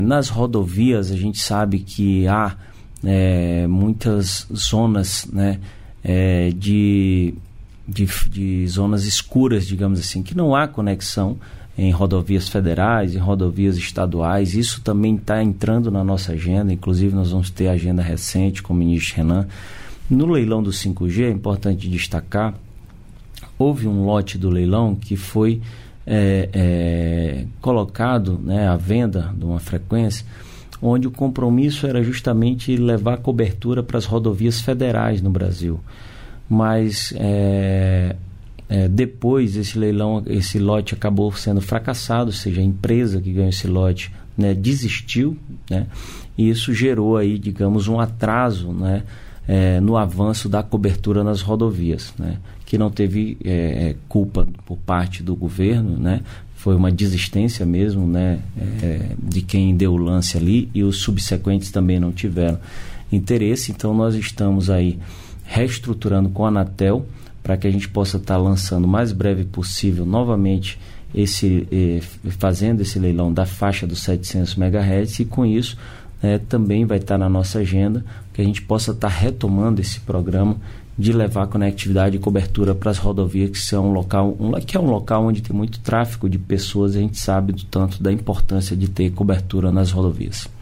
Nas rodovias a gente sabe que há muitas zonas, né, de zonas escuras, digamos assim, que não há conexão em rodovias federais, em rodovias estaduais. Isso também está entrando na nossa agenda, inclusive nós vamos ter agenda recente com o ministro Renan. No leilão do 5G, é importante destacar, houve um lote do leilão que foi colocado, né, à venda de uma frequência, onde o compromisso era justamente levar cobertura para as rodovias federais no Brasil. Mas depois esse lote acabou sendo fracassado, ou seja, a empresa que ganhou esse lote, né, desistiu, né, e isso gerou aí, digamos, um atraso, né, no avanço da cobertura nas rodovias, né, que não teve culpa por parte do governo, né, foi uma desistência mesmo, né, de quem deu o lance ali, e os subsequentes também não tiveram interesse. Então nós estamos aí reestruturando com a Anatel para que a gente possa estar lançando o mais breve possível novamente fazendo esse leilão da faixa dos 700 MHz, e com isso também vai estar na nossa agenda que a gente possa estar retomando esse programa de levar conectividade e cobertura para as rodovias, que é um local onde tem muito tráfego de pessoas. A gente sabe do tanto da importância de ter cobertura nas rodovias.